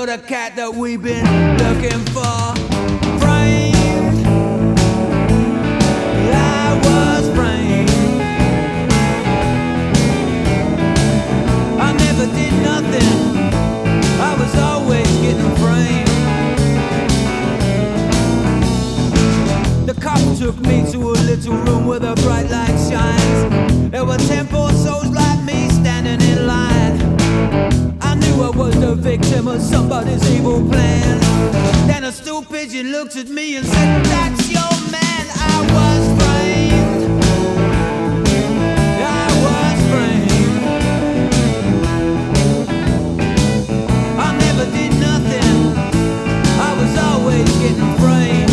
the cat that we've been looking for. Framed, I was framed. I never did nothing, I was always getting framed. The cop took me to a little room where the bright light shines. There were 10 poor souls like me standing in line. I knew I was the victim of somebody's evil plan. Then a stool pigeon looked at me and said, "That's your man." I was framed. I was framed. I never did nothing, I was always getting framed.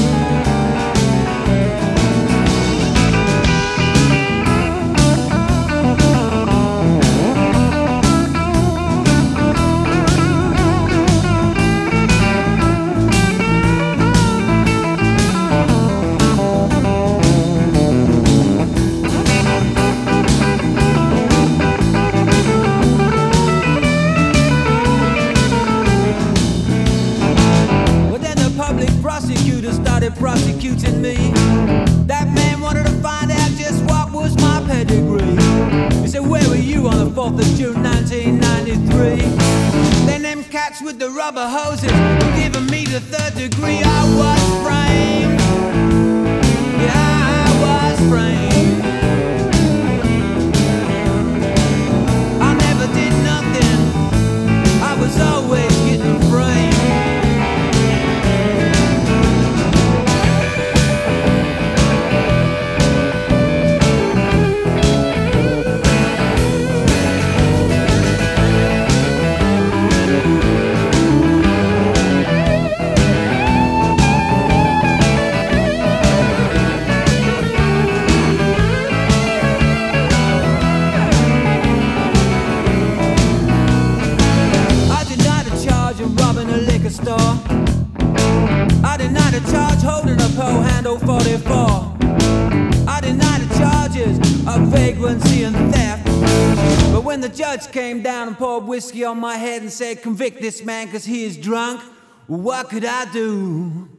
Prosecutor started prosecuting me. That man wanted to find out just what was my pedigree. He said, "Where were you on the 4th of June 1993? Then them cats with the rubber hoses were giving me the 3rd degree. I was framed. Yeah, I was framed. I never did nothing, I was always getting framed. Store. I deny the charge holding a pole handle 44. I deny the charges of vagrancy and theft. But when the judge came down and poured whiskey on my head and said, "Convict this man 'cause he is drunk," well, what could I do?